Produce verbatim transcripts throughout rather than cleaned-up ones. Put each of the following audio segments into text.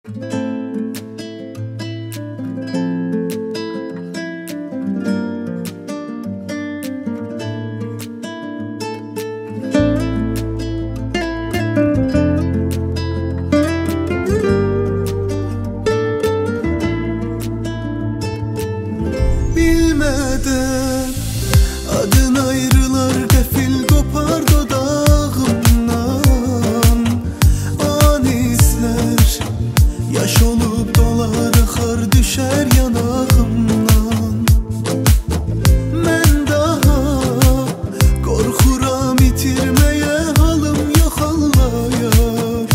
Bilmeden adın ayrılar gafil kopar dodağımdan. Anizler yaş olup dolar akar düşer yanağımdan. Ben daha korkuram itirmeye, halım yok ağlayar.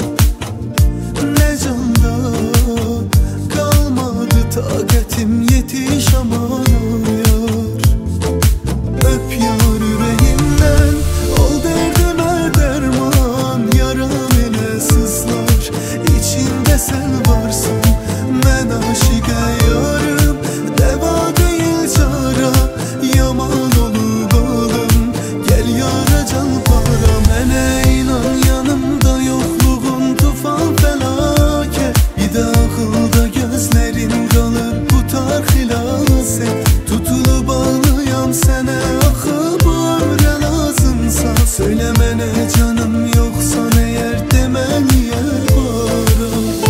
Ne canda kalmadı takatim, yetiş aman yar. Öp yar yüreğimden, ol derdime derman. Yaram ile sızlar, içinde sen varsın. Ben aşık yarım, deva değil çara. Yaman olup alım, gel yara can para. Mene inan yanımda yokluğun tufan felaket. Bir de akılda gözlerin kalır tutar hilaset. Tutulup bağlıyam sene akı bu ömre lazımsa. Söylemene canım yoksa eğer demen yer bara.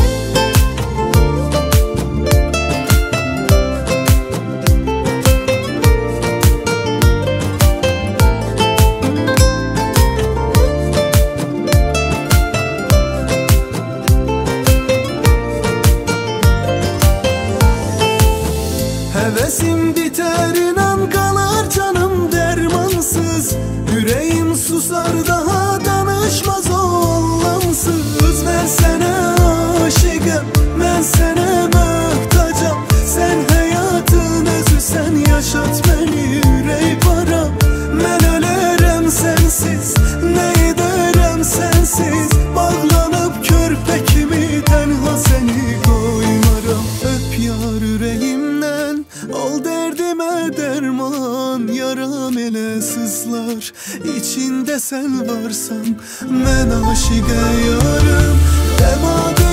Hevesim biter inan kalar canım dermansız. Yüreğim susar daha danışmaz o anlamsız. Versene aşıkım ben sana muhtacam. Sen hayatın özü, sen yaşat beni yüreği para. Ben ölerem sensiz, ne ederem sensiz. Bağlanıp körpe kimi tenha seni koymaram. Öp yar yüreğimden, ol derdime derman. Yaram ele sızlar, içinde sen varsan. Ben aşık yarım, deva